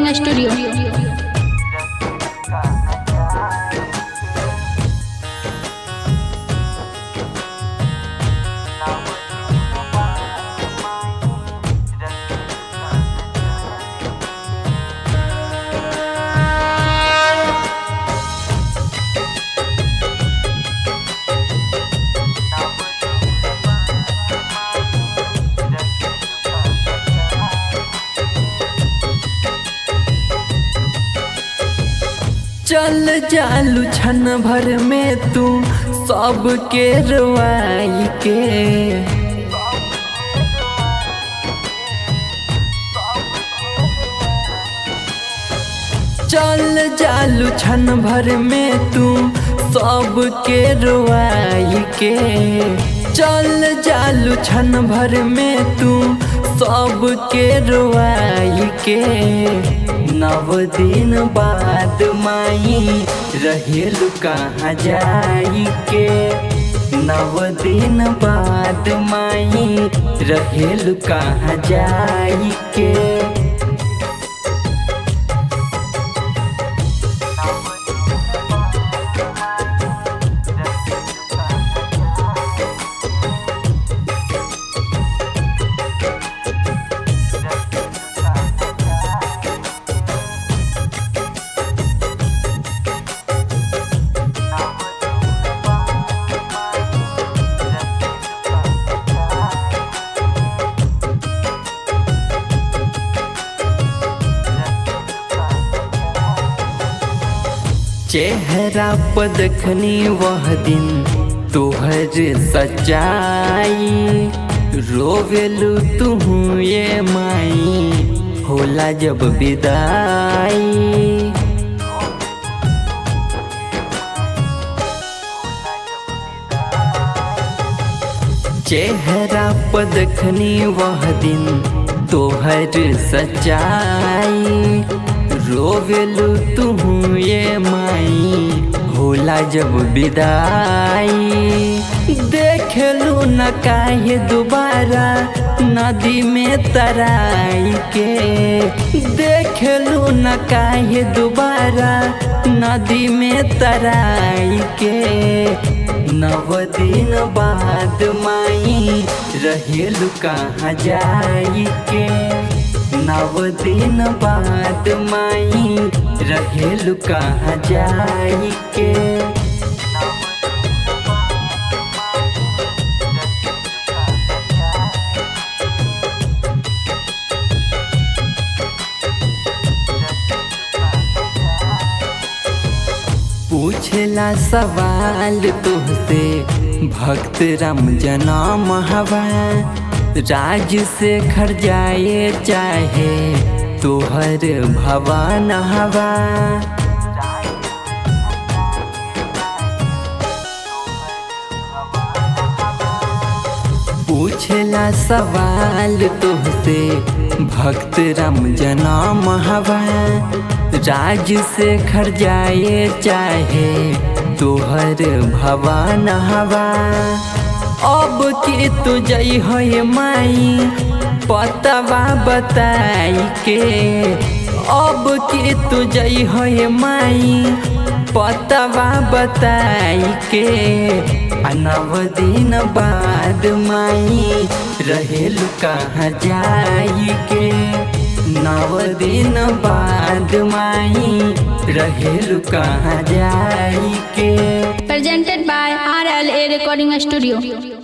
Recording studio. चल जालू छन भर में तू सबके रुआई के, चल जालू छन भर में तू सबके रुआई के, चल जालू छन भर में तू सबके रुआई के। नव दिन बाद माई रहेलु कहाँ जाई के, नव दिन बाद माई रहेलु कहाँ जाई के। चेहरा पर देखनी वह दिन तोहर सच्चाई, रोवेलू तू ये माई होला जब विदाई। चेहरा पर देखनी वह दिन तोहर सच्चाई, रोवेलू तू ये माई होला जब विदाई। देखलू न काहे दोबारा नदी में तराई के, देखलू न काहे दोबारा नदी में तराई के। नव दिन बाद माई रहेलू कहाँ जाई के, नव दिन बाद माई रहेलु कहाँ जाई के। पूछला सवाल तुहसे भक्त राम जनम हवा, राज से खर जाए चाहे तोहर भवन हवा। पूछला सवाल तुहसे भक्त राम जनम हवा, राज से खर जाए चाहे तोहर भवन हवा। अब की तू जई हो माई पतवा बताई के, अब की तू जई हो माई पतवा बताई के। नव दिन बाद माई रहेलु कहाँ जाई के, नव दिन बाद माई रहेलु कहाँ जाई के। Presented by RLA recording studio.